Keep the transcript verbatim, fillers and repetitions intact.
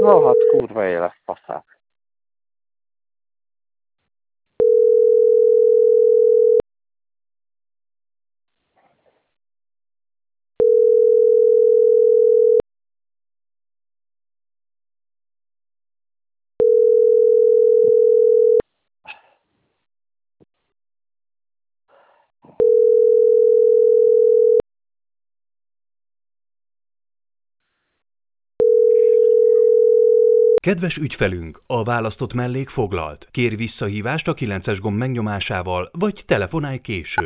Rohadt kurva élet faszát. Kedves ügyfelünk, a választott mellék foglalt. Kér visszahívást a kilences gomb megnyomásával, vagy telefonálj később.